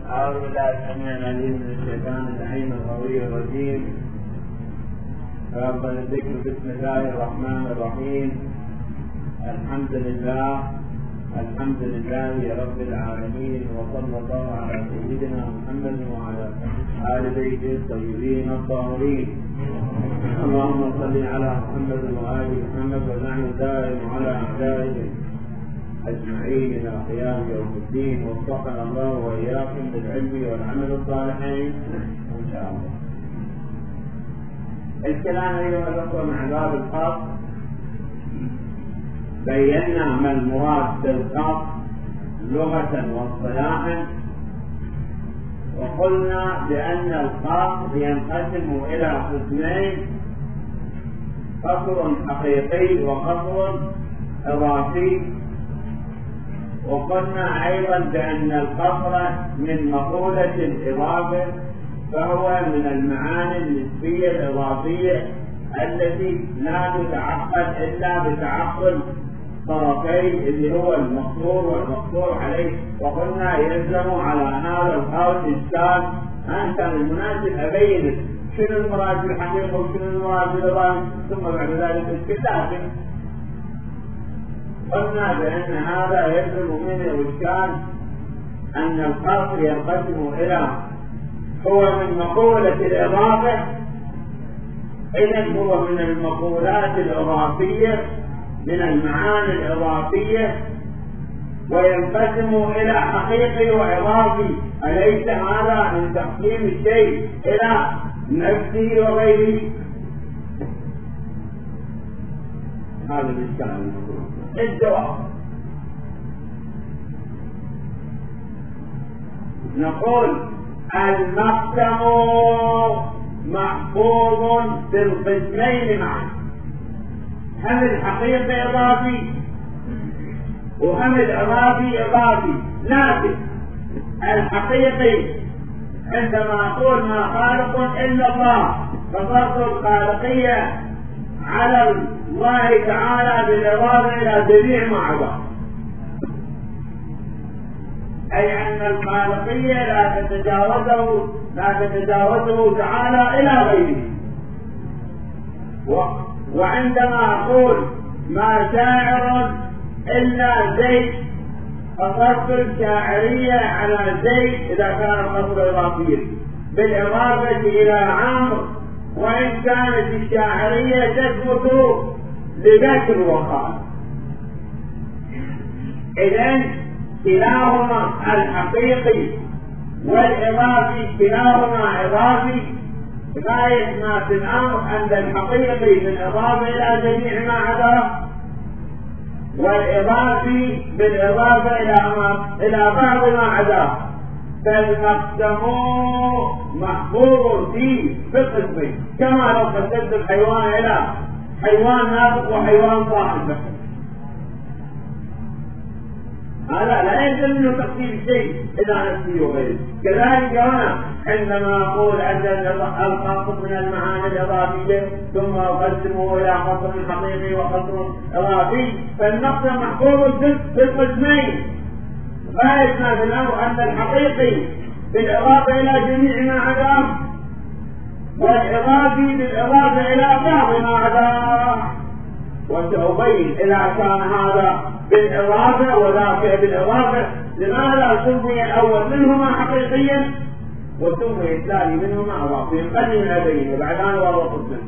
أعوذ بالله السميع العليم من الشيطان اللعين الغوي الرجيم. ربنا الذكر بسم الله الرحمن الرحيم. الحمد لله رب العالمين، وصلى الله على سيدنا محمد وعلى آل بيته الطيبين الطاهرين. اللهم صل على محمد وآل محمد ونعم دائم على أعدائهم أجمعين إلى قيام يوم الدين. وفقنا الله وإياكم بالعلم والعمل الصالحين إن شاء الله. الكلام أيها الأخوة مع باب القصد، بينا ما المراد بالقصد لغة واصطلاحا، وقلنا بأن القصد ينقسم إلى قسمين: قصر حقيقي وقصر إضافي. وقلنا أيضا بأن القصر من مقولة الإضافة، فهو من المعاني النسبية الإضافية التي لا تتعقد إلا بتعقد طرفين اللي هو المقصور والمقصور عليه. وقلنا يلزم على هذا القول إشكال أن كان المناسب أبين شنو المراد بالحقيقة وشنو المراد بالإضافة، ثم بعد ذلك الكتاب. قلنا بأن هذا يلزم من الإشكال أن القصر ينقسم إلى هو من مقولة الإضافة، إذن هو من المقولات الإضافية من المعاني الإضافية، وينقسم إلى حقيقي وإضافي. أليس هذا من تقسيم الشيء إلى نفسه وغيره؟ هذا الإشكال. الجواب: نقول المقسم محفوظ بالقسمين معا، هم الحقيقي إضافي وهم الإضافي إضافي. لكن الحقيقي عندما أقول ما خالق إلا الله، فصرت الخالقية على الله تعالى بالإضافة إلى جميع ما عداه، أي أن الخالقية لا تتجاوزه تعالى إلى غيره. وعندما أقول ما شاعر إلا زيد، فصرت الشاعرية على زيد إذا كان القصر إضافيا بالإضافة إلى عمرو، وإن كانت الشاعرية تثبت لبكر وخالد. إذن كلاهما الحقيقي والإضافي كلاهما إضافي. غاية ما في الأمر أن الحقيقي بالإضافة إلى جميع ما عداه، والإضافي بالإضافة إلى بعض ما عداه، فالمقسم محفوظ فيه بالقسمين، كما لو قسمت الحيوان إلى حيوان ناطق وحيوان صاحب. هذا لا يلزم منه تقسيم شيء إلى نفسه وغيره. كذلك هنا عندما أقول أن القصر من المعاني الإضافية ثم أقسمه إلى قصر حقيقي وقصر إضافي، فالمقسم محفوظ بالقسمين. غاية ما في الأمر أن الحقيقي بالإضافة إلى جميع ما عداه، والإضافي بالإضافة إلى بعض ما عداه. وسأبين إذا كان هذا بالإضافة وذاك بالإضافة لماذا سمي الأول منهما حقيقيا وسمي الثاني منهما إضافيا. خلينا نبين وبعدين وضعت منه.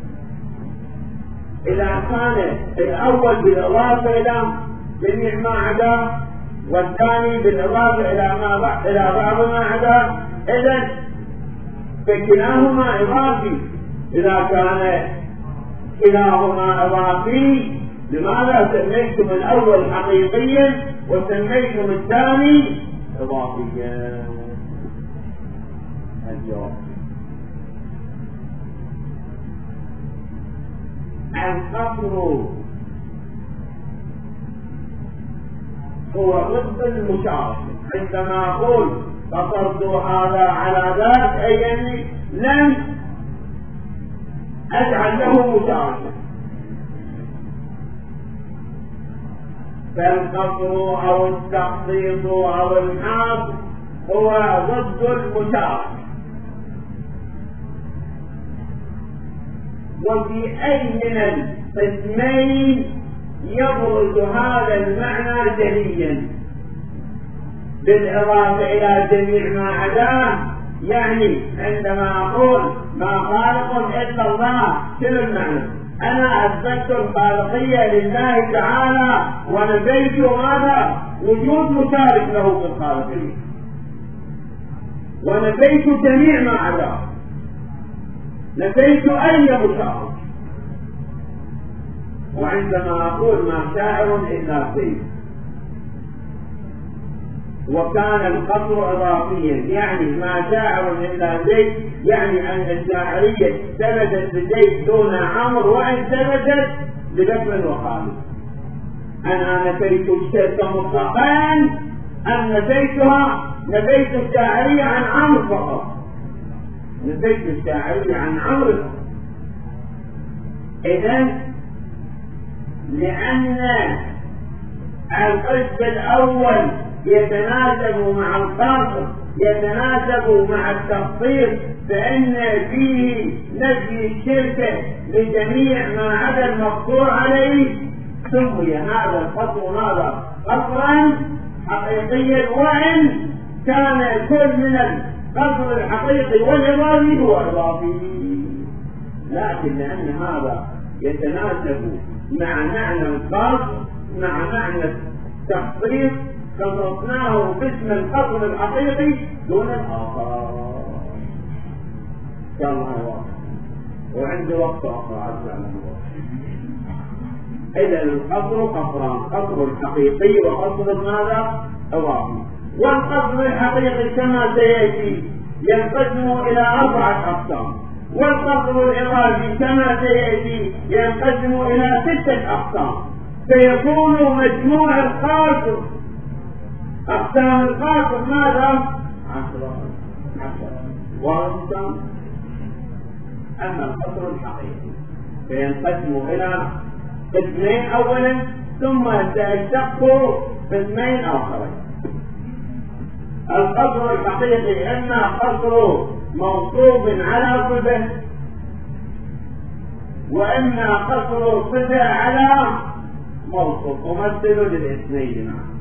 إذا كان الأول بالإضافة إلى جميع ما عداه والثاني بالإضافة إلى بعض ما عداه، إذن فكلاهما إضافي. إذا كان كلاهما إضافي، لماذا سميتم الأول حقيقيا وسميتم الثاني إضافيا؟ الجواب: القصر هو ضد المشاركة. عندما أقول قصرت هذا على ذاك، أي أني لم أجعل له مشاركة. فالقصر أو التخصيص أو الحاصر هو ضد المشارك. وفي أي من القسمين يبرز هذا المعنى جليا بالإضافة إلى جميع ما عداه. يعني عندما أقول ما خالق إلا الله، شنو المعنى؟ أنا أثبتت الخالقية لله تعالى ونفيت ماذا؟ وجود مشارك له في الخالقية، ونفيت جميع ما عداه، نفيت أي مشارك. وعندما أقول ما شاعر إلا زيد، وكان القصر إضافيا، يعني ما شاعر إلا زيد، يعني أن الشاعرية ثبتت لزيد دون عمرو، وإن ثبتت لبكر وخالد. أنا نفيت الشرك مطلقا أم نفيت الشاعرية عن عمرو فقط؟ نفيت الشاعرية عن عمرو فقط. إذن لأن القسم الأول يتناسب مع القاصر، يتناسب مع التخصيص، فإن فيه نفي الشرك لجميع ما عدا المقصور عليه، سمي هذا القصر هذا قصرا حقيقيا، وإن كان كل من القصر الحقيقي والإضافي هو إضافي، لكن لأن هذا يتناسب مع معنى القصر مع معنى التخصيص خصصناه باسم القصر الحقيقي دون الآخر. إن شاء الله واضح، وعندي وقت آخر عز وجل. إذا القصر قصران، قصر الحقيقي وقصر ماذا؟ إضافي. والقصر الحقيقي كما سيأتي ينقسم إلى 4 أقسام، والقصر الإضافي كما سيأتي ينقسم إلى 6 أقسام، فيكون مجموع القاصر أقسام القاصر ماذا؟ 10 وأقسام. أما القصر الحقيقي فينقسم إلى قسمين أولا، ثم سيشتق قسمين آخرين. القصر الحقيقي إما قصر موصوف على صفة، وإما قصر صفة على موصوف، ممثل للاثنين معا.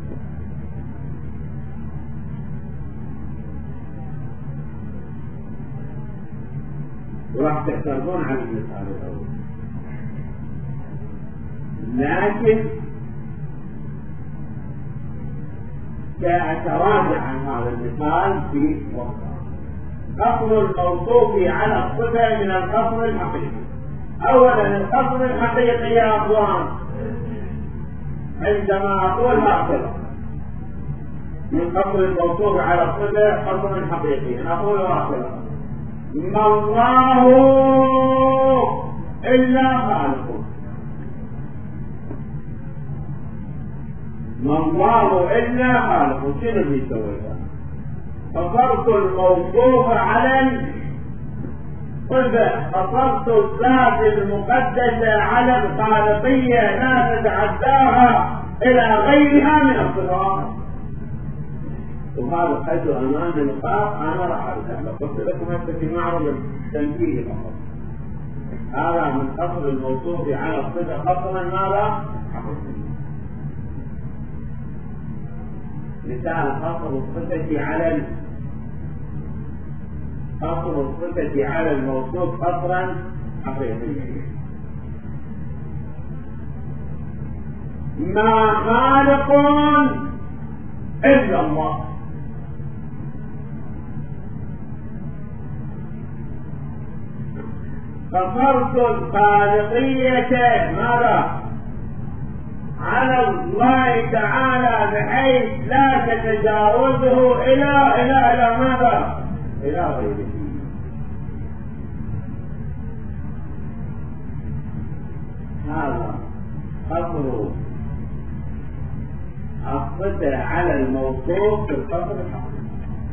راح تعترضون على المثال الأول، لكن سأتراجع عن هذا المثال في وقتها. قصر الموصوف على الصفة من القصر الحقيقي. أولا القصر الحقيقي يا أخوان، عندما أقول هكذا من قصر الموصوف على الصفة قصر حقيقي، أقول هكذا: ما الله إلا خالق. ما الله إلا خالق، شنو اللي سويته؟ قصرت الموصوف على الصفة، قصرت الذات المقدسة على الخالقية لا تتعداها إلى غيرها من الصفات. وهذا حيث أمام النقاط أنا راح أرجع قلت لكم هسه في معرض التنفيذي فقط. هذا من قصر الموصوف على الصفة قصرا ماذا؟ مثال قصر الصفة على الموصوف قصرا حقيقيا. ما خالق إلا الله. قصرت الخالقية ماذا؟ على الله تعالى بحيث لا تتجاوزه إلى ماذا؟ إلى غيره. هذا قصر الصفة على الموصوف في القصر الحقيقي.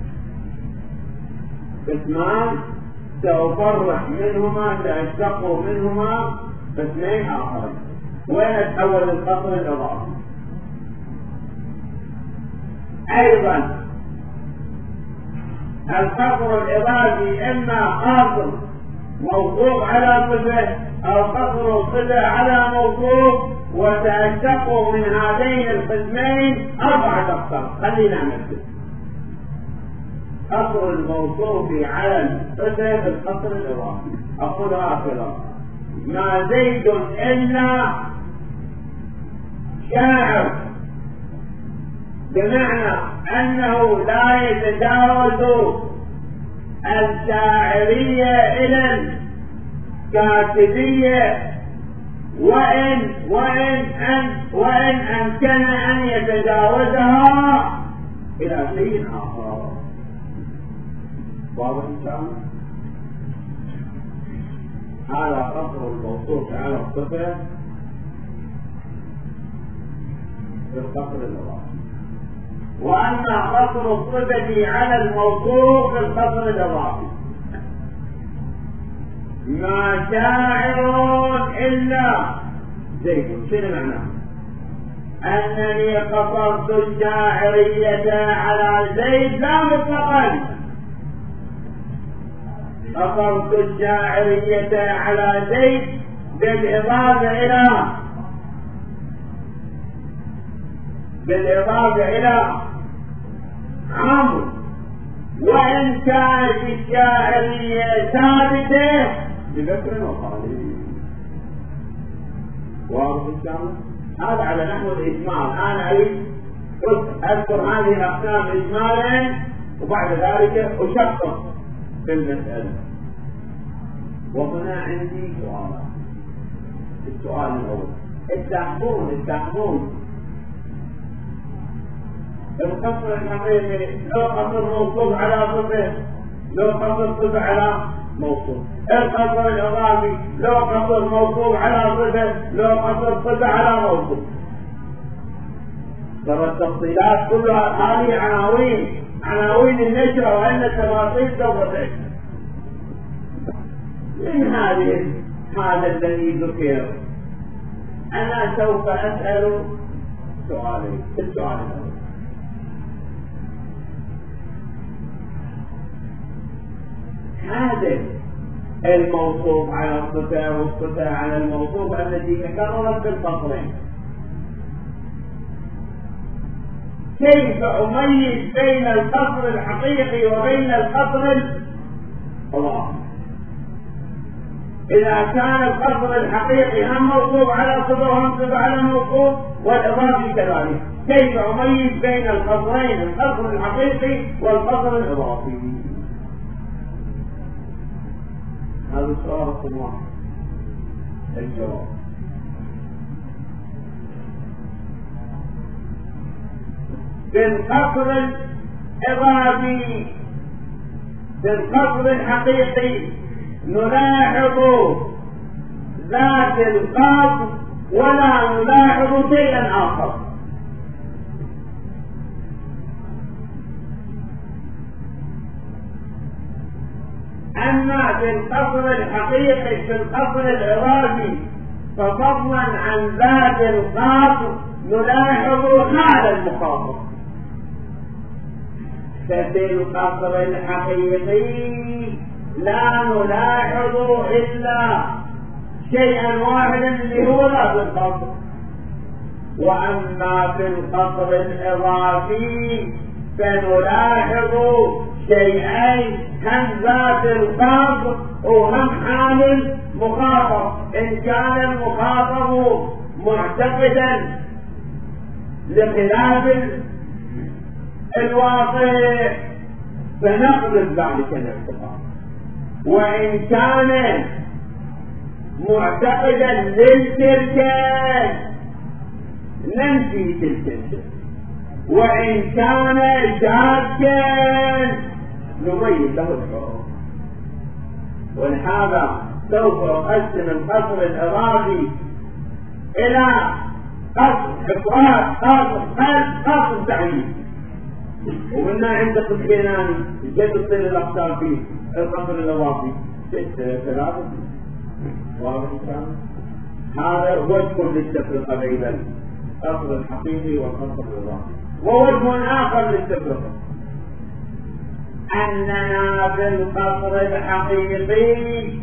قسمان سأفرح منهما، سأشتق منهما قسمين آخرين. وين تحول القصر الإضافي؟ أيضا القصر الإضافي إما قصر موقوف على صفة أو قصر صفة على موقوف، وتأشتق من هذين القسمين 4 أقسام. خلينا نمثل قصر الموصوف على الصفة بالقصر الإضافي. أقول هكذا: ما زيد إلا شاعر، بمعنى أنه لا يتجاوز الشاعرية إلى الكاتبية، وإن أمكن أن يتجاوزها إلى شيء آخر. واضح إن شاء الله؟ هذا قصر الموصوف على الصفة بالقصر الإضافي. وأما قصر الصفة على الموصوف بالقصر الإضافي: ما شاعر إلا زيد. شنو معناه؟ أنني قصرت الشاعرية على زيد لا مطلقا، قصرت الشاعرية على زيد بالإضافة إلى عمرو، وإن كانت الشاعرية ثابتة بذكر وخالد. واضح الكلام؟ هذا على نحو الإجمال. أنا أريد أذكر هذه الأقسام إجمالا، وبعد ذلك أشخص في المسألة. وهنا عندي سؤال. السؤال الأول: استحضرون القصر الحقيقي لو قصر موصوف على صفة، لو قصر صفة على موصوف. القصر الإضافي لو قصر موصوف على صفة، لو قصر صفة على موصوف. ترى التفصيلات كلها هذه عناوين النشرة، وأن التفاصيل سوف تأتي. من هذا الذي ذكر أنا سوف أسأل سؤالين. السؤال الأول: هذا الموصوف على الصفة والصفة على الموصوف التي تكررت بالقصرين، كيف أميز بين القصر الحقيقي وبين القصر الإضافي؟ إذا كان القصر الحقيقي هم موصوف على صفة وهم صفة على موصوف، والإضافي كذلك، كيف أميز بين القصرين، القصر الحقيقي والقصر الإضافي؟ هذا السؤال رقم 1. الجواب: بالقصر الإضافي، بالقصر الحقيقي نلاحظ ذات القصر ولا نلاحظ شيئا آخر. أما في القصر الحقيقي، في القصر الإضافي، ففضلا عن ذات القصر نلاحظ حال المخاطب. ففي القصر الحقيقي لا نلاحظ إلا شيئا واحدا اللي هو ذات القصر. وأما في القصر الإضافي فنلاحظ شيئين: هم ذات القصر وهم حال المخاطب. إن كان المخاطب معتقدا لخلاف الواقع فنقبل ذلك الاعتقاد، وإن كان معتقدا للتركة ننفي تلك، وإن كان شاكا نبين له الحكم. ولهذا سوف أقسم القصر الإضافي إلى قصر إفراد، قصر قلب، قصر تعيين. ومنا عند قسميناني جد تصير الأقسام فيه القصر الإضافي 3. واضح كان؟ هذا وجه للتفرقة بين القصر الحقيقي والقصر الإضافي. ووجه آخر للتفرقة: أننا بالقصر الحقيقي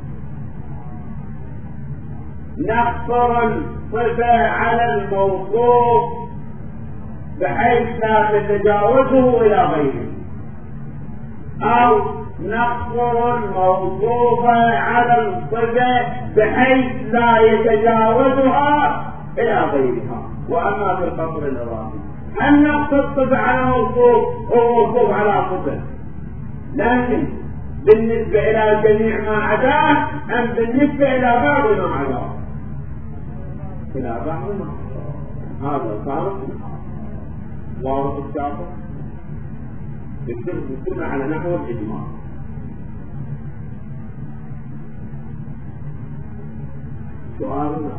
نقصر الصفة على الموصوف بحيث لا تتجاوزه إلى غيره، أو نقصر الموصوف على الصفة بحيث لا يتجاوزها إلى غيرها. وأما في القصر الإضافي أن نقص الصفة على موصوف هو موصوف على صفة، لكن بالنسبة إلى جميع ما عداه أم بالنسبة إلى بعض ما عداه؟ إلى بعض ما عداه. هذا صار واضح الشاطئ يكون على نحو الإجماع. سؤال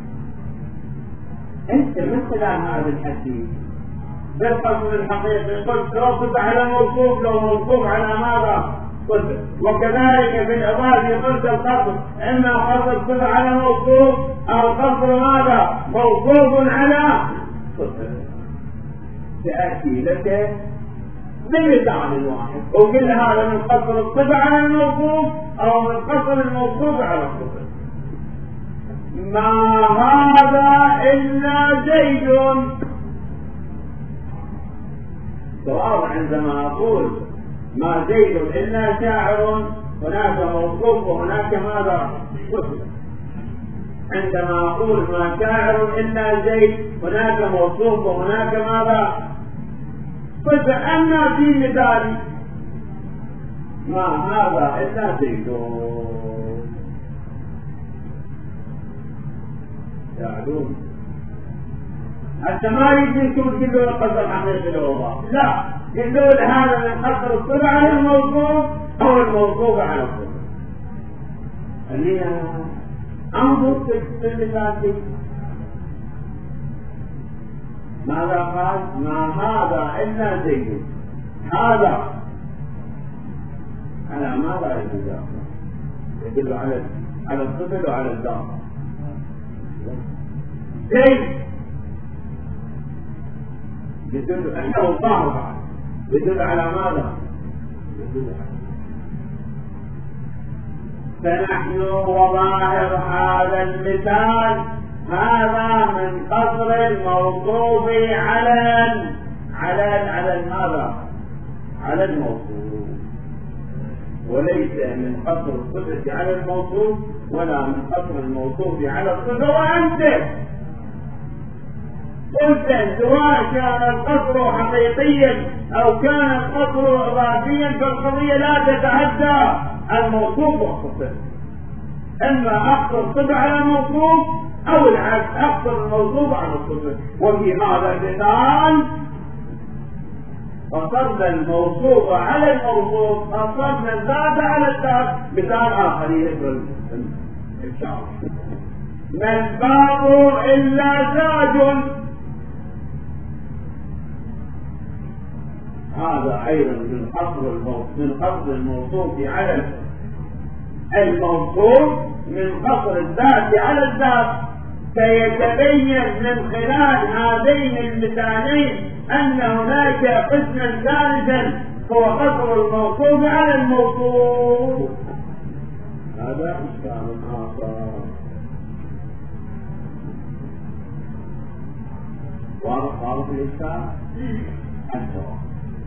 أنت مثل هذا الحديث بالقصر الحقيقي قلت لو صفة على موصوف، لو موصوف على ماذا صفة، وكذلك في الإضافة قلت القصر إما قصر صفة على موصوف أو قصر ماذا موصوف على صفة. سأتي لك بمثال واحد وقل هذا من قصر الصفة على الموصوف أو من قصر الموصوف على الصفة. ما هذا إلا زيد. سواء عندما أقول ما زيد إلا شاعر هناك موصوف وهناك ماذا صفة، عندما أقول ما شاعر إلا زيد هناك موصوف وهناك ماذا صفة. أما في مثال ما هذا إلا زيد يعلوم حتى ما يجيكم تقولون القصر الحقيقي للوضع، لا يقول هذا من قصر الصفة على الموصوف أو الموصوف على الصفة. خلينا انظر في المثال. ماذا قال؟ ما هذا إلا زيد. هذا على ماذا يدل على الصفة وعلى الذات. زيد يدل أنه ظاهر، يدل على ماذا؟ يدل على فنحن وظاهر هذا المثال هذا من قصر الموصوف على ماذا؟ على الموصوف، وليس من قصر الصفة على الموصوف ولا من قصر الموصوف على الصفة. وأنت قلت سواء كان القصر حقيقيا أو كان القصر إضافيا فالقضية لا تتعدى الموصوف والصفة، إما أقصر الصفة على الموصوف أو العكس أقصر الموصوف على الصفة. وفي هذا المثال قصرنا الموصوف على الموصوف، قصرنا الذات على الذات. مثال آخر يقول إن شاء الله ما الباب إلا زاج. هذا أيضا من قصر الموصوف على الموصوف، من قصر الذات على الذات. سيتبين من خلال هذين المثالين أن هناك قسما ثالثا هو قصر الموصوف على الموصوف. هذا إشكال آخر. واضح الإشكال؟ الجواب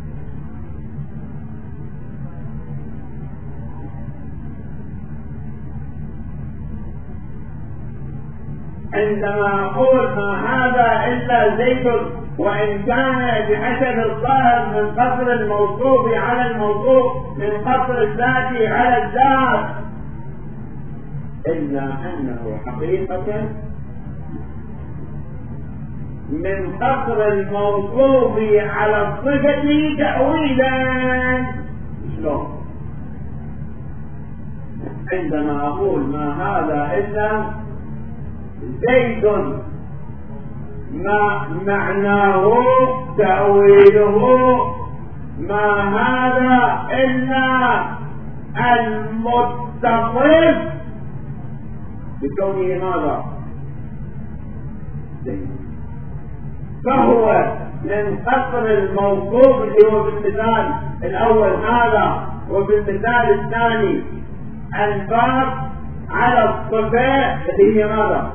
عندما أقول ما هذا إلا زيد وإن كان بحسب الظاهر من قصر الموصوف على الموصوف من قصر الذات على الذات، إلا أنه حقيقة من قصر الموصوف على الصفة تأويلا. شلون؟ عندما أقول ما هذا إلا زيد ما معناه تأويله ما هذا إلا المتصف بكونه ماذا؟ زيد. فهو من قصر الموصوف اللي هو بالمثال الأول هذا وبالمثال الثاني الباب على الصفة اللي هي ماذا؟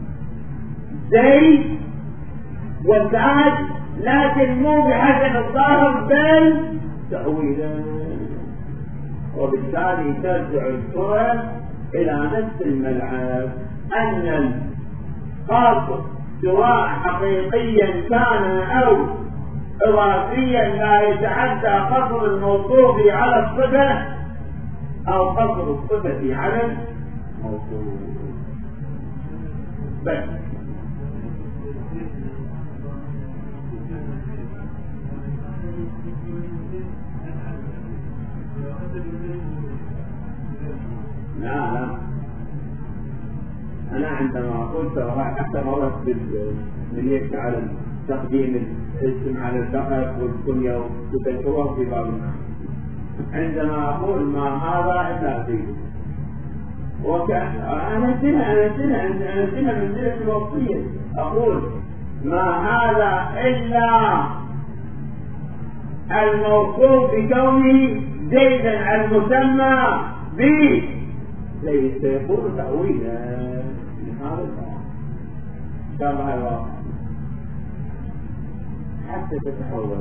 زيد وزاد، لكن مو بحسب الظاهر بل تأويلا، وبالتالي ترجع الصورة إلى نفس الملعب أن القاصر سواء حقيقيا كان أو إضافيا لا يتعدى قصر الموصوف على الصفة أو قصر الصفة على الموصوف بس. لا أنا عندما قلت حتى مرت بالنية على تقديم الاسم على اللقب والكنية وتذكرها في بعض الناس، عندما أقول ما هذا إلا فيه أنا سنة من ذلك الوصية أقول ما هذا إلا الموصوف بكونه زيدا المسمى به، ليس يكون تأويلا لهذا الكلام شبه الواقع حتى تتحول،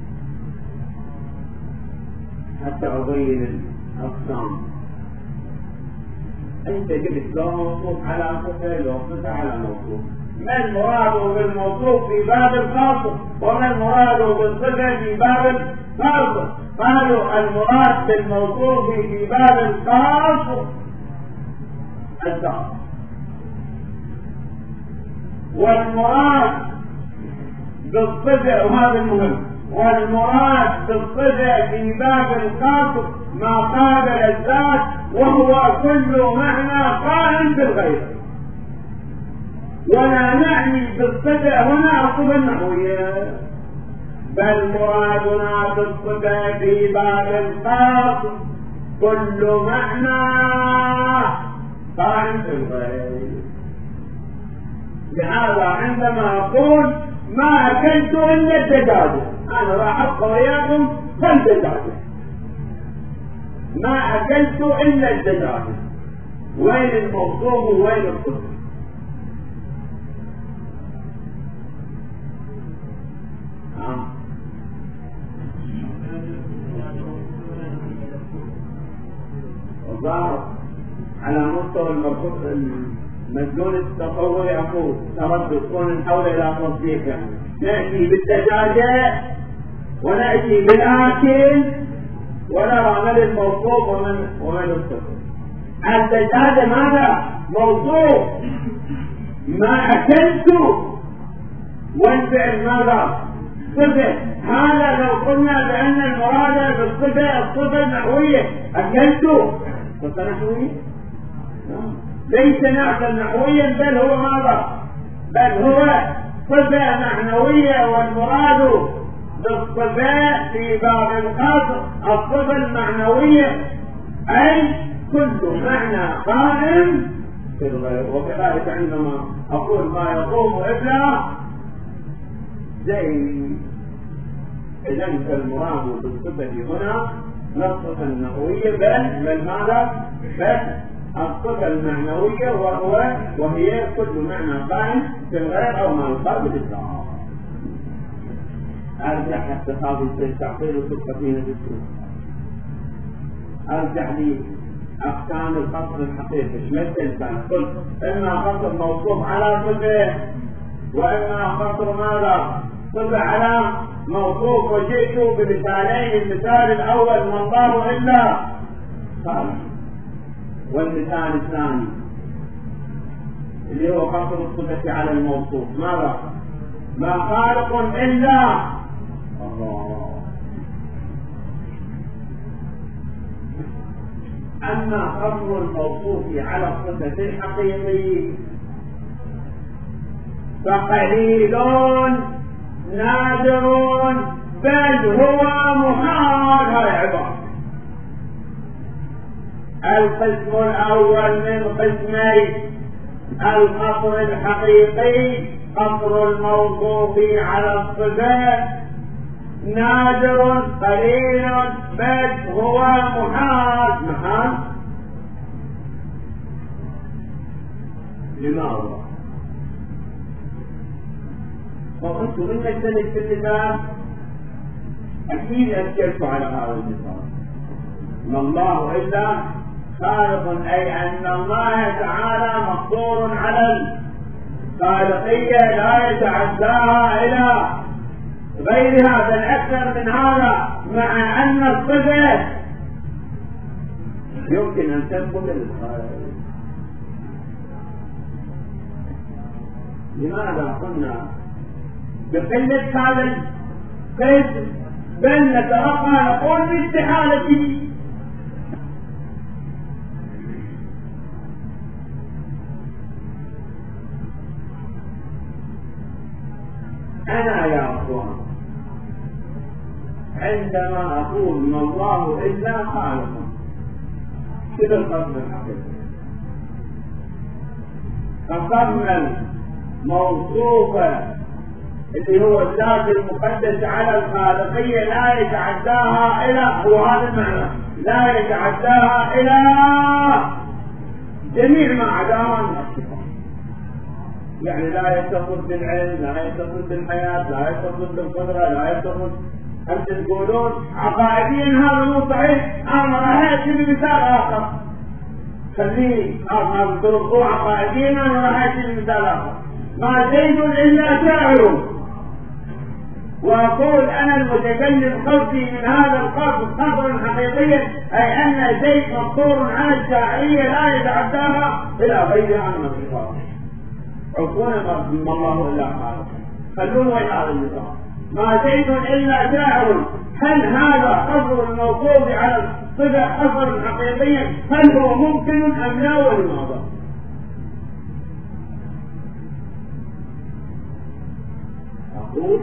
حتى أبين الأقسام. أنت جبت له موصوف على صفة لو صفة على موصوف، ما المراد بالموصوف في باب الخاص وما المراد بالصفة في باب الخاص؟ قالوا المراد بالموصوف في باب الخاص الذات، والمراد بالصفة وهذا المهم، والمراد بالصفة في باب الخاص ما قابل الذات وهو كل معنى قائم بالغير، ولا نعني بالصفة هنا الصفة النحوية، بل مرادنا بالصفة في باب الخاص كل معنى قائم بالغير. لهذا عندما أقول ما أكلت إلا الدجاجة، أنا راح أبقى وياكم فالدجاجة، ما أكلت إلا الدجاجة، وين الموصوف ووين الصفة؟ الظاهر على مستوى المسؤول التصوري أقول تردد كون نحول إلى تصديقه، نأتي بالدجاجة ونأتي بالآكل ونرى من الموصوف ومن الصفة. الدجاجة ماذا؟ موصوف، ما أكلت، والفعل ماذا؟ صفة. هذا لو قلنا بأن المراد بالصفة الصفة النحوية، أكلت صفة نحوية؟ ليس نعتا نحويا بل هو ماذا؟ بل هو صفة معنوية، والمراد بالصفات في باب الخاص الصفة المعنوية أي كل معنى قائم في الغير. وكذلك عندما أقول ما يقوم إلا زي، إذا المراد بالصفة هنا لا الصفة النحوية بل ماذا؟ بل الصفة المعنوية وهي كل معنى قائم في الغير أو ما يقابل الإطلاق. أرجع حتى هذه التعطيل وتبقى بالسوق، أرجع لي أقسام القصر الحقيقي مثل كان قلت إما قصر موصوف على صفة وإما قصر ماذا؟ صفة على موصوف، وجئت بمثالين، المثال الأول ما الله إلا صالح، والمثال الثاني اللي هو قصر الصفة على الموصوف ماذا؟ ما خالق إلا الله. أما قصر الموصوف على الصفة الحقيقي فقليل نادر بل هو محال. هاي عبارة القسم الأول من قسمي القصر الحقيقي قصر الموصوف على الصفات نادر قليل بل هو محال. لماذا؟ وقلت من نجتنب في النظام أكيد أشكلت على هذا النظام. ما الله إلا خالق، أي أن الله تعالى مقصور على الخالقية لا يتعداها إلى غيرها، بل أكثر من هذا، مع أن الصفة يمكن أن تثبت للخالق. لماذا قلنا بقلة هذا القسم، بل نترقى نقول باستحالته؟ أنا يا أخوان عندما أقول ما الله إلا خالق كذا القسم الحقيقي، فقسم موصوفة اللي هو الذات المقدس على الخالقية لا يتعداها إلى، هو هذا المعنى، لا يتعداها إلى جميع ما عداها من الصفات. يعني لا يتصل بالعلم، لا يتصل بالحياة، لا يتصل بالقدرة، لا يتصل. أنت تقولون عقائديا هذا مو صحيح، أنا راح أجيب مثال آخر، خليه هذا تركوا عقائديا، أنا راح أجيب مثال آخر. ما زيد إلا شاعر، وأقول أنا المتكلم قصدي من هذا القصد قصرا حقيقيا، أي أن زيد مقصور على الشاعرية لا يتعداها إلى غيرها من الصفات. عفونا ما الله إلا خالق، خلونا وين هذا النظام. ما زيد إلا شاعر، هل هذا قصر الموصوف على الصفة قصرا حقيقيا؟ هل هو ممكن أم لا؟ ولماذا؟ أقول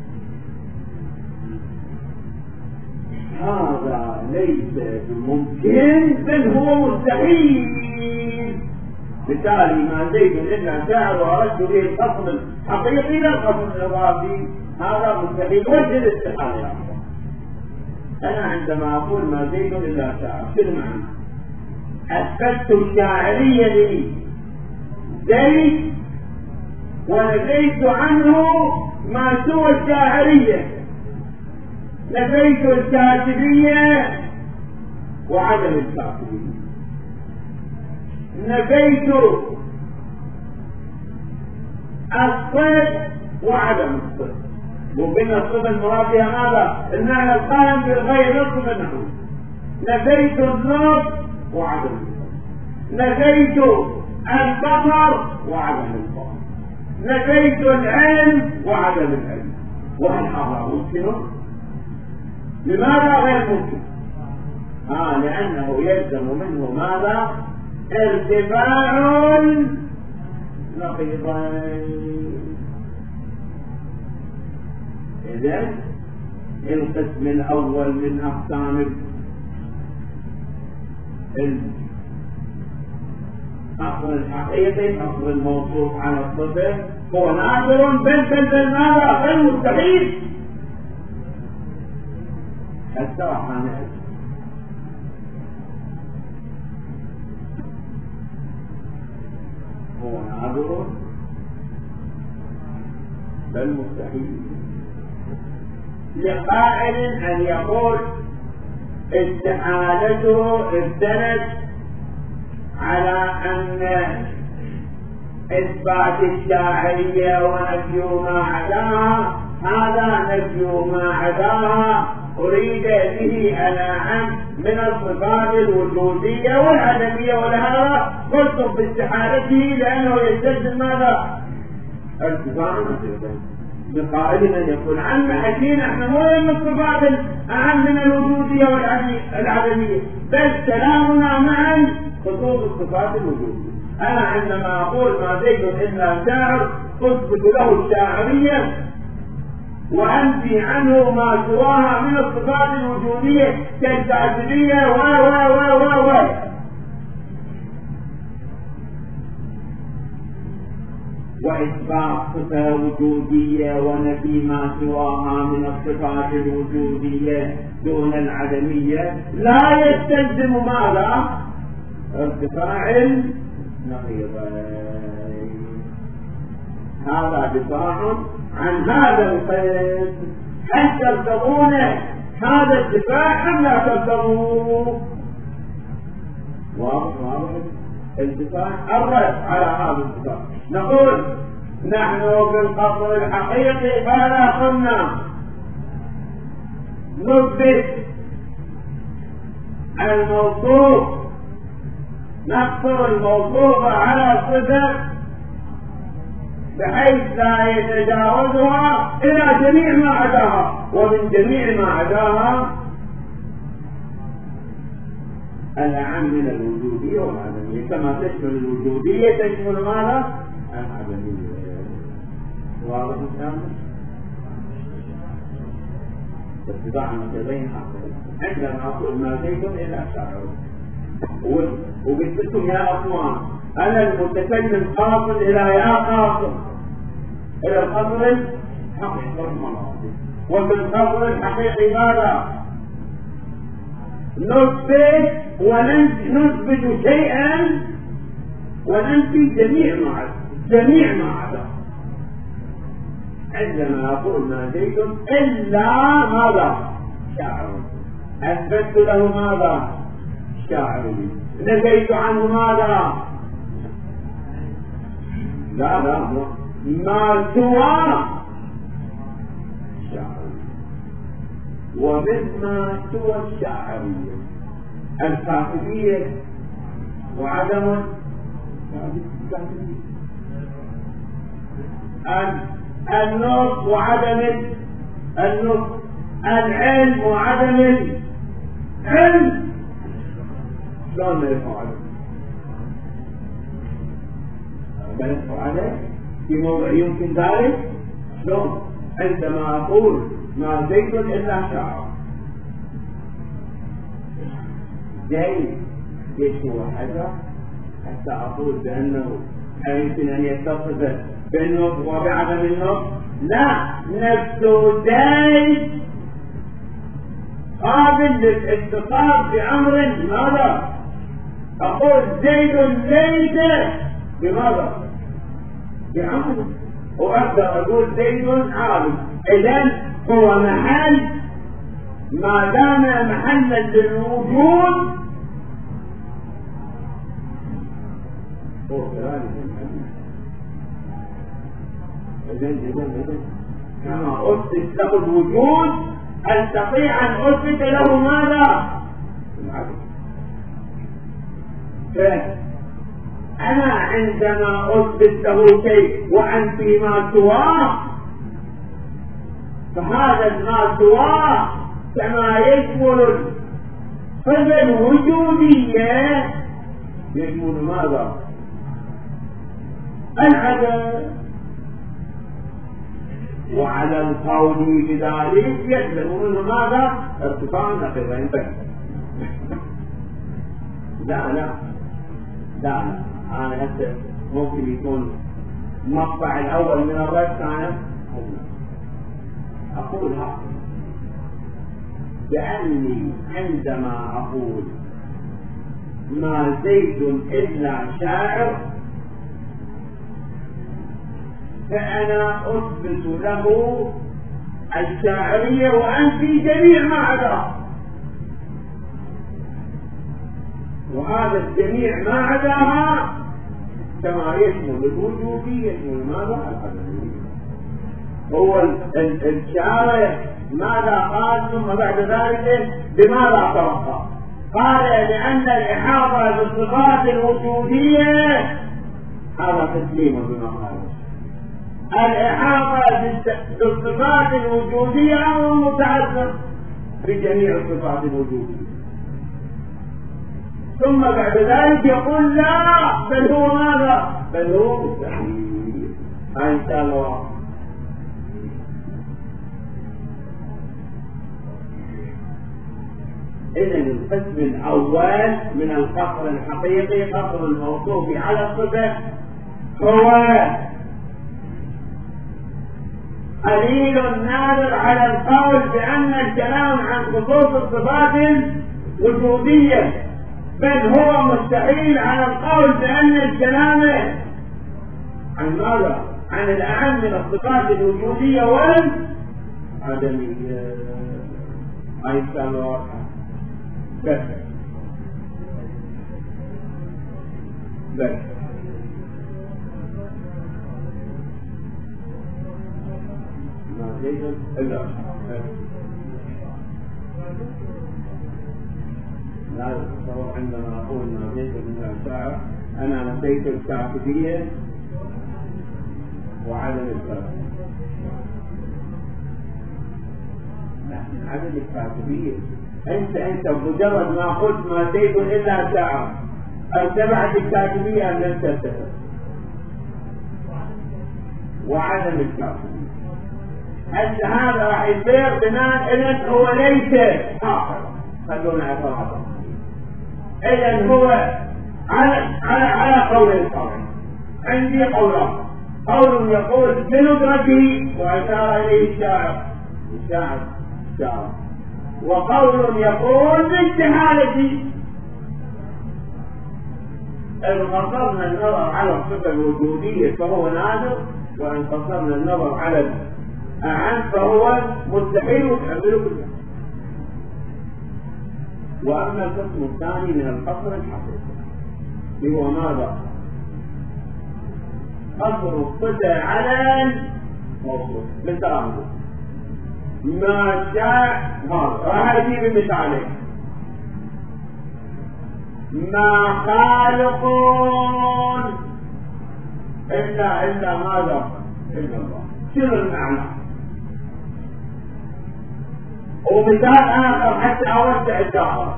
هذا ليس بممكن بل هو مستحيل. بالتالي ما زيد إلا شاعر وأردت به القصر الحقيقي لا القصر الإضافي، هذا مستحيل. وجه الاستحالة يا أخوان. أنا عندما أقول ما زيد إلا شاعر شو المعنى؟ أثبتت الشاعرية لي زيد ونفيت عنه ما سوى الشاعرية، نفيت الكاتبية وعدم الكاتبية، نفيت الصدق وعدم الصدق. ممكن الصدق المراد بها ماذا؟ المعنى القائم بالغير نصف منه. نفيت النص وعدم النص، نفيت البصر وعدم البصر، نفيت العلم وعدم العلم. وهل هذا ممكن؟ لماذا غير ممكن؟ لأنه يلزم منه ماذا؟ ارتفاع نقيضين. إذن القسم الأول من أقسام الأصل الحقيقي، أصل الموصوف على الصفة، هو نادر بل ماذا؟ غير مستحيل. حتى راح هو نادر بل مستحيل. لقائل أن يقول استحالته ابتنت على أن إثبات الشاعرية ونفي ما عداها، هذا نفي ما عداها أريد به الأعم من الصفات الوجودية والعدمية، ولهذا قلت باستحالته لأنه يستلزم ماذا؟ ارتفاع نقيضين. بقائل أن يقول عن حكينا احنا مو من الصفات الأعم من الوجودية والعدمية، بل كلامنا معا خصوص الصفات الوجودية. أنا عندما أقول ما زيد إلا شاعر أثبت له الشاعرية وأنفي عنه ما سواها من الصفات الوجودية كالتعبدية وإثبات صفة وجودية ونفي ما سواها من الصفات الوجودية دون العدمية لا يستلزم ماذا؟ ارتفاع النقيضين. هذا دفاع عن هذا القيد. هل ترتضون هذا الدفاع أم لا ترتضون؟ واضح الدفاع الرد على هذا الدفاع. نقول نحن في القصر الحقيقي فلا قلنا نثبت الموصوف، نقصر الموصوف على صفة بحيث لا يتجاوزها إلى جميع ما عداها، ومن جميع ما عداها الأعم من الوجودية والعدمية، كما تشمل الوجودية تشمل ماذا؟ العدمية. واضح الكلام؟ اتباع النقيضين عندما أقول ما زيد إلا شاعر. وقلت لكم يا أخوان أنا المتكلم قاصد إلى يا قاصد إلى القصر الحقيقي، وفي القصر الحقيقي ماذا؟ نثبت ونثبت شيئا وننفي جميع ما عدا. عندما أقول ما زيد إلا ماذا؟ شاعر، أثبت له ماذا؟ شاعري. نفيت عنه ماذا؟ لا ما سوى شاعري. ومما سوى الشاعرية الكافية وعدم النص وعدم النص، العلم وعدم العلم. شلون نرفع عليه في موضع يمكن ذلك؟ شلون؟ عندما أقول ما زيد إلا شعر زيد يشوى حجر حتى أقول بأنه يمكن أن يتصف بالنص وبعدم النص؟ لا، نفس زيد قابل للاتصال بأمر ماذا؟ أقول زيد ليس بماذا؟ بعمل. وأبدأ أقول زيد عالم. إذن هو محل، ما دام محلا للوجود هو كذلك إذن كما أثبت له الوجود أستطيع أن أثبت له ماذا؟ العدم. أنا عندما أثبت له شيء وأنفي ما سواه، فهذا ما سواه كما يشمل الصفة الوجودية يشمل ماذا؟ العدم. وعلى القول بذلك يلزم منه ماذا؟ ارتفاع النقيضين. لا أنا هسه ممكن يكون المقطع الأول من الرد أنا أقولها بأني عندما أقول ما زيد إلا شاعر فأنا أثبت له الشاعرية وأنفي جميع ما عداه، وهذا الجميع ما عداها كما يشمل الوجودية يشمل ماذا؟ العدمية. هو الشارع ماذا قال ثم بعد ذلك بماذا توقع؟ قال لأن الإحاطة بالصفات الوجودية هذا تسليم بما قال. الإحاطة بالصفات الوجودية أمر متعذر بجميع الصفات الوجودية. ثم بعد ذلك يقول لا، بل هو ماذا؟ بل هو مستحيل. إن شاء الله. إذن القسم الأول من القصر الحقيقي قصر الموصوف على الصفة هو قليل نادر على القول بأن الكلام عن خصوص الصفات الوجودية، بل هو مستحيل على القول بأن الكلام عن ماذا؟ عن الأهم من الصفات الوجودية والعدمية. هاي السالة واضحة بس ما زيد إلا لا يتصور عندما أقول ما زيد من الشاعر أنا نسيت الكاتبية وعدم الكاتبية. لكن عدم الكاتبية أنت مجرد ما قلت ما زيد إلا شاعر اتبعت الكاتبية أن لم تتبع وعدم الكاتبية. هذا راح يصير بناء إذن هو ليس آخر. خلونا أفراد إذن هو على قول القائل. عندي قولان، قول يقول بندرته وأشار إليه الشاعر، وقول يقول باستحالته. إن قصرنا النظر على الصفة الوجودية فهو نادر، وإن قصرنا النظر على الأعم فهو مستحيل وتعمله بالله. وأما القسم الثاني من القصر الحقيقي هو ماذا؟ قصر الصفة على الموصوف. مثال ما شاء هذا راح أجيب مثالين. ما خالقون إلا ماذا؟ إلا الله. شنو المعنى؟ ومثال آخر حتى أوسع الدائرة،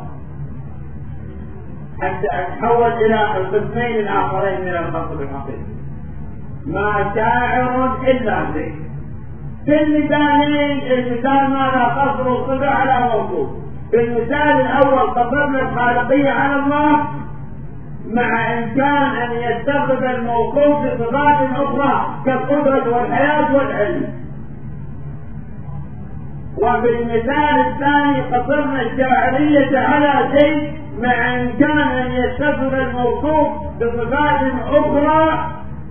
حتى أتحول إلى القسمين الآخرين من القصر الحقيقي. ما شاعر إلا زيد. في المثالين المثال ماذا؟ قصر الصفة على موصوف. في المثال الأول قصرنا الخالقية على الله مع إمكان أن يتصف الموصوف بصفات أخرى كالقدرة والحياة والعلم. وفي المثال الثاني قصرنا الشاعرية على زيد مع إمكان أن يتصف الموصوف بصفات أخرى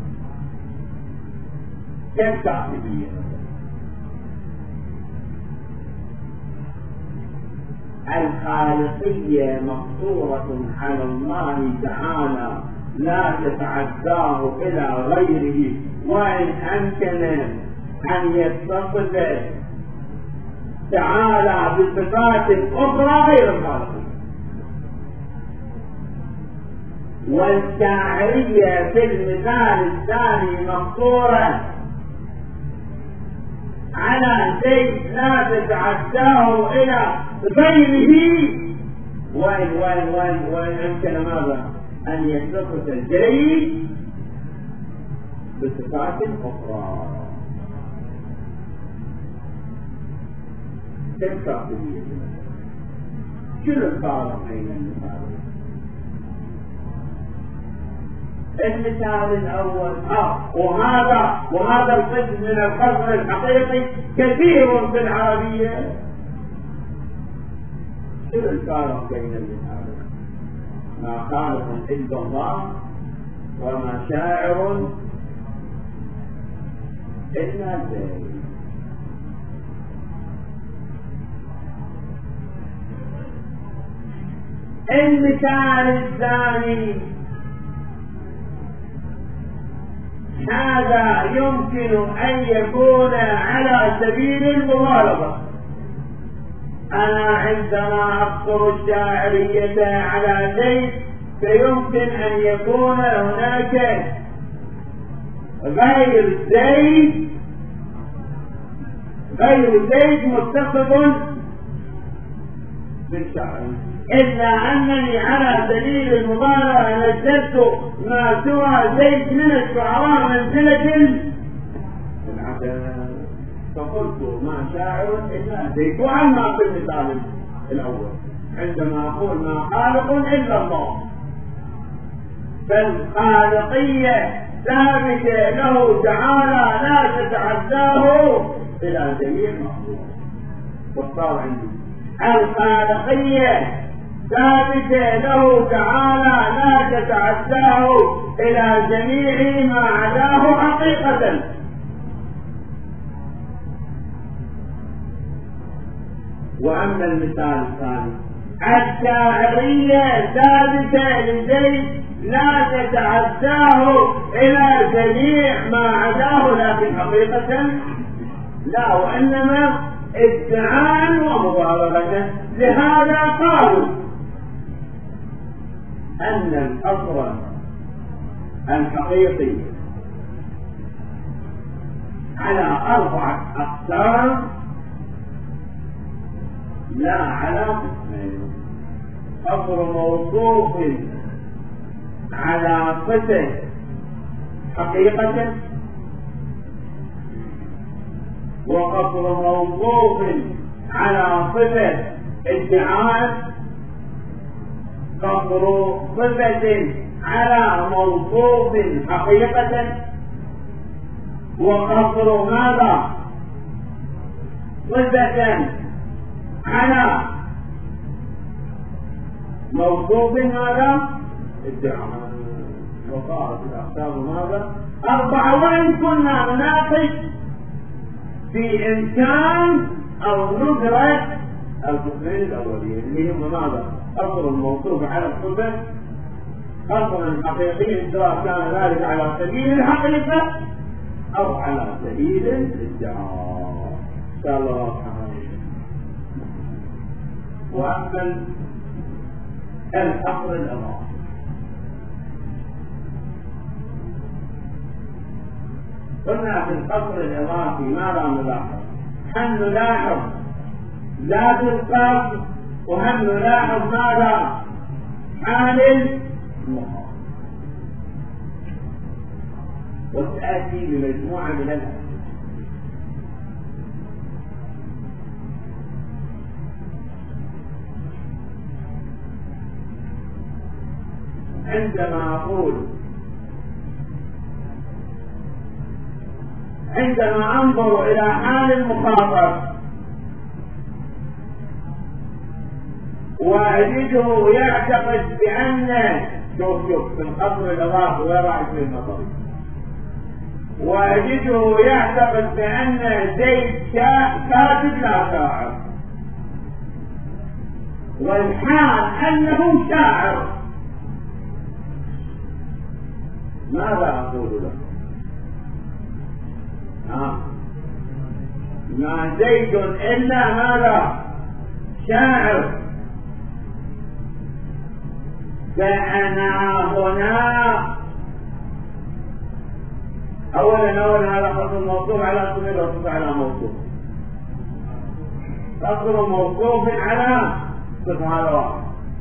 كالكاتبية. الخالقية مقصورة على الله تعالى لا تتعداه إلى غيره، وإن أمكن أن يتصف تعالى بصفات أخرى غير الخالقية. والشاعرية في المثال الثاني مقصورة على شيء لا تتعداه إلى غيره، وإن أمكن ماذا؟ أن يتصف الجيد بصفات أخرى كالكاتبية. شنو الفارق بين المثالين؟ المثال الأول وهذا القسم من القصر الحقيقي كثير في العربية. شنو الفارق بين المثالين؟ ما خالق إلا الله وما شاعر إلا زيد. المثال الثاني هذا يمكن أن يكون على سبيل المغالطة. أنا عندما أقصر الشاعرية على زيد فيمكن أن يكون هناك غير زيد متصف بالشاعرية، إلا أنني على سبيل المبالغة نزلت ما سوى زيد من الشعراء منزلة العدم، فقلت ما شاعر إلا زيد. وعما في المثال الأول عندما أقول ما خالق إلا الله، فالخالقية ثابتة له تعالى لا تتعداه إلى جميع مخلوق. والصار عندي الخالقية ثابتة له تعالى لا تتعداه إلى جميع ما عداه حقيقة. وأما المثال الثاني الشاعرية ثابتة لزيد لا تتعداه إلى جميع ما عداه، لكن حقيقة لا، وإنما ادعاء ومبالغة. لهذا قالوا أن الأصل الحقيقي على 4 أقسام لا على قسمين: أصل موصوف على صفة حقيقة، وقصر موصوف على صفة ادعاء، قصر صفة على موصوف حقيقة، وقصر ماذا؟ صفة على موصوف ماذا؟ ادعاء. وصارت الأقسام ماذا؟ 4. وإن كنا نناقش في إمكان أو ندرك القسمين الأولين اللي هم ماذا؟ قصر الموصوف على الصفة، قصرا حقيقيا سواء كان ذلك على سبيل الحقيقة أو على سبيل الادعاء. إن شاء الله تعالى. وأما القصر الأضافي قلنا في القصر الإضافي ماذا نلاحظ؟ هل نلاحظ ذات القصر، وهل نلاحظ ماذا؟ حال المخاطب. وتأتي بمجموعة من الأمثلة. عندما أنظر إلى حال المخاطب وأجده يعتقد بأن شوف في القصر الإضافي وين راح يصير النظر، وأجده يعتقد بأن زيد كاتب لا شاعر، والحال أنه شاعر، ماذا أقول له؟ ما زيد إلا ماذا؟ شاعر. فأنا هنا أولا هذا قصر موصوف على صفة وصفة على موصوف، قصر موصوف على صفة، هذا واحد.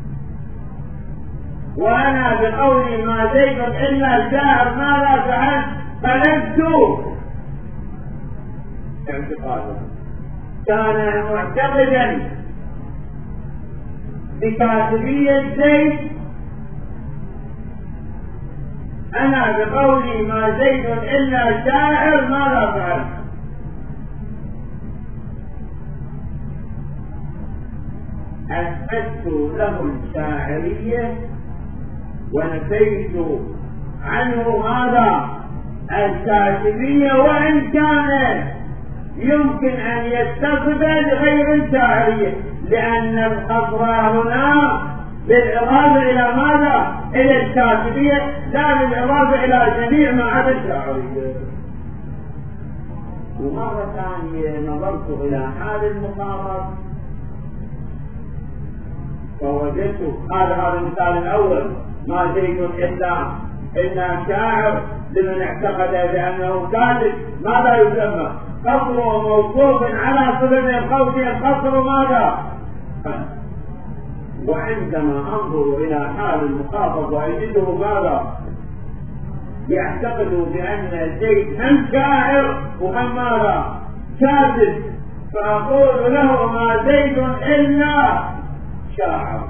وأنا بقولي ما زيد إلا شاعر ماذا فعلت؟ قلبت اعتقادا. كان معتقدا بكاتبية زيد، أنا بقولي ما زيد إلا شاعر ماذا فعلت؟ أثبت له الشاعرية ونفيت عنه هذا الكاتبية، وإن كان يمكن أن يتصف بغير الشاعرية، لأن القصر هنا بالإضافة إلى ماذا؟ إلى الكاتبية، لا بالإضافة إلى جميع ما عدا الشاعرية. ومرة ثانية نظرت إلى حال المخاطب فوجدت هذا المثال الأول: ما زيد إلا شاعر، لمن اعتقد بأنه كاتب ماذا يسمى؟ قصر موصوف على صفة القوس، القصر ماذا؟ وعندما أنظر إلى حال المخاطب وأجده ماذا؟ يعتقد بأن زيد هم شاعر وهم ماذا؟ كاتب، فأقول له ما زيد إلا شاعر.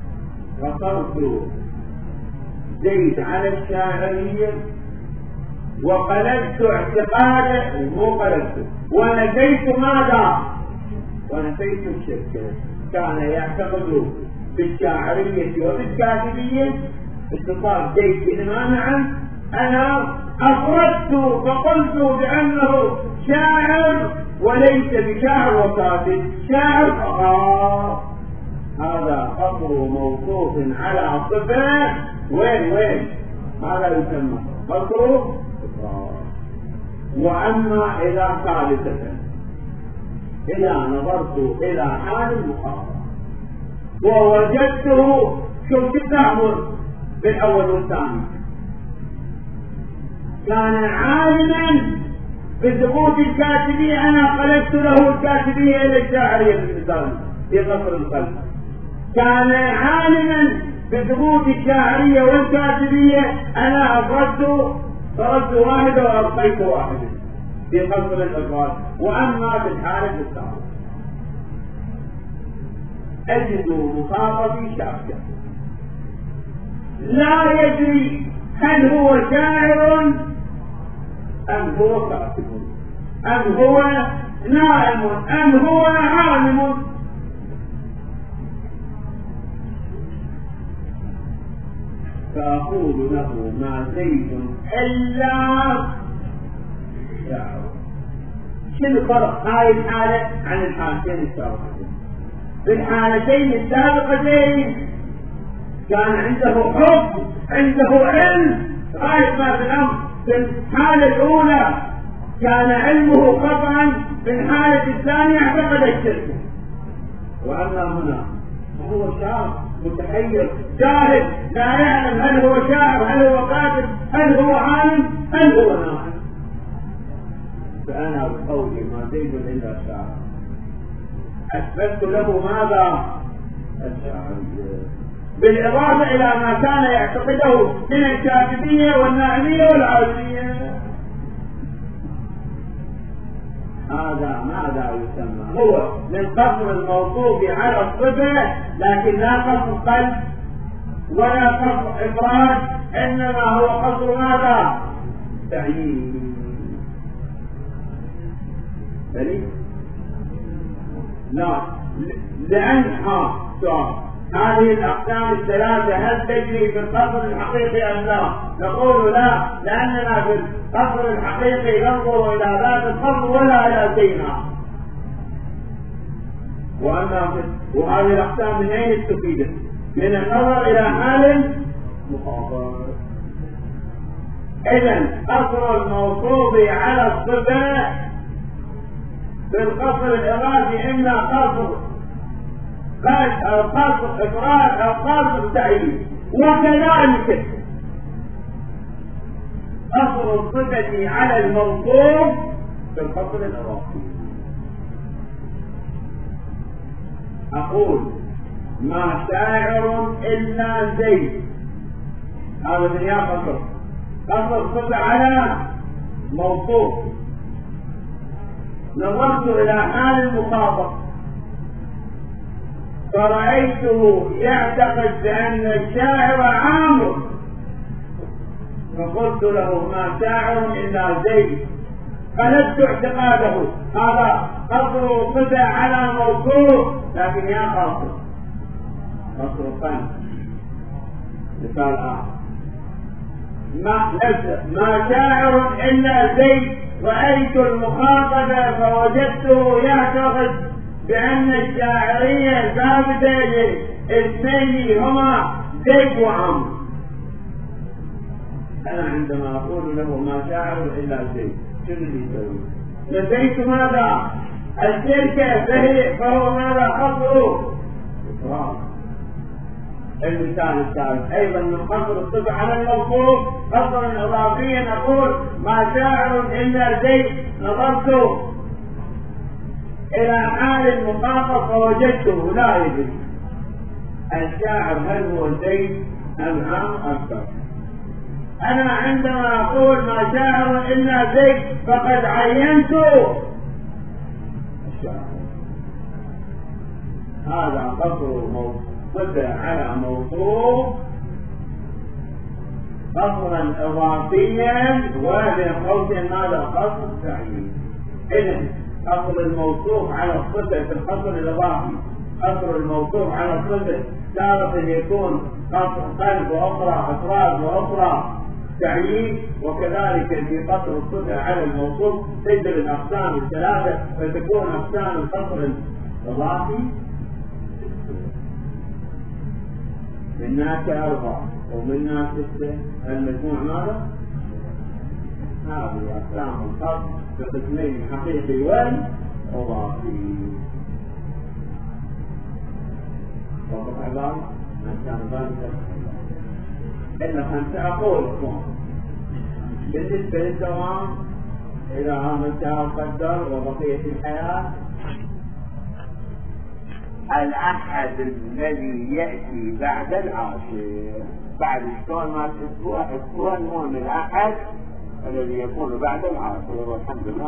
وصرت زيد على الشاعرية وقلبت اعتقاده، مو قلبته، ونسيت ماذا؟ ونسيت الشرك. كان يعتقد بالشاعرية وبالكاتبية اتصال زيد مانعا. أنا أفردت فقلت بأنه شاعر وليس بشاعر وكاتب، شاعر فقط. هذا قصر موصوف على صفة. وين هذا يسمى قصر. وأما إذا ثالثة إذا نظرت إلى حال المخاطب ووجدته، شوف التأمر بالأول والثاني، كان عالما بثبوت الكاتبية، أنا قلبت له الكاتبية إلى الشاعرية في قصر القلب. كان عالما بثبوت الشاعرية والكاتبية، أنا فرضت واحدة وأبقيت واحدة في قصر الألفاظ. وأما في الحالة الثالثة أجد مخاطبي شاعر لا يدري هل هو شاعر أم هو كاتب، أم هو نائم، أم هو عالم. فأقول له ما زيد إلا شاعر. شنو الفرق هاي الحالة عن الحالتين السابقتين؟ في الحالتين السابقتين كان عنده حب، عنده علم غاية ما في الأمر. في الحالة الأولى كان علمه قطعا، في الحالة الثانية اعتقد الشرك. وأما هنا هو شاعر متحير جاهل، لا يعلم هل هو شاعر، هل هو كاتب، هل هو عالم، هل هو ناقد. فأنا بقولي ما زيد إلا شاعر أثبت له ماذا؟ الشاعرية، بالإضافة إلى ما كان يعتقده من الكاتبية والناعمية والعالمية. هذا ماذا يسمى؟ هو من قصر الموصوف على الصفة، لكن لا قصر قلب ولا قصر إفراد، إنما هو قصر ماذا؟ تعيين. لا، لأن هذه الأقسام الثلاثة هل تجري في القصر الحقيقي أم لا؟ نقول لا، لأننا في القصر الحقيقي ننظر إلى ذات القصر ولا إلى شيئا. وهذه الأقسام من أين استفيدت؟ من النظر إلى حال مخاطب. إذن قصر الموصوف على الصفة في القصر الإرادي إما قصر قلب أو قصر إفراد أو قصر تعيين. وكذلك قصر الصفة على الموصوف في القصر الإرادي. أقول ما شاعر إلا زيد، هذا من يا قصر الصفة على موصوف. نظرت إلى حال المخاطب فرأيته يعتقد بأن الشاعر عامر، فقلت له ما شاعر إلا زيد، قلبت اعتقاده. هذا قصر صفة على موصوف، لكن يا قصر قلب. مثال آخر ما شاعر إلا زيد، رأيت المخاطب فوجدته يعتقد بأن الشاعرية ثابتة اثنين هما زيد وعمرو. أنا عندما أقول له ما شاعر إلا زيد، شنو اللي يسوي؟ نسيت ماذا؟ الشركة فهو ماذا؟ قصره. المثال الثالث أيضا من قصر الصفة على الموصوف قصرا إضافيا، نقول ما شاعر إلا زيد، نظرت إلى حال المخاطب فوجدته لا يدري الشاعر هل هو زيد أم عام أكثر. أنا عندما أقول ما شاعر إلا زيد فقد عينت الشاعر. هذا قصر موصوف على موصوف قصرا إضافيا وبين قوسين ماذا؟ قصر تعيين. إذا قصر الموصوف على الصفة في القصر الإضافي، قصر الموصوف على الصفة تارة يكون قصر قلب وأخرى إفراد وأخرى تعيين، وكذلك في قصر الصفة على الموصوف تجد الأقسام الثلاثة، فتكون أقسام القصر الإضافي منها كأربعة ومنها 6، المجموع ماذا؟ هذه أقسام القصر بقسمين حقيقي وإضافي. وقف عبارة عن كان ذلك إلا 5 أقول لكم بالنسبة للدوام إذا عملتها وقدر وبقية الحياة. الأحد الذي يأتي بعد العاشر، بعد شلون ما الأسبوع المهم الأحد الذي يكون بعد العاشر، والحمد لله.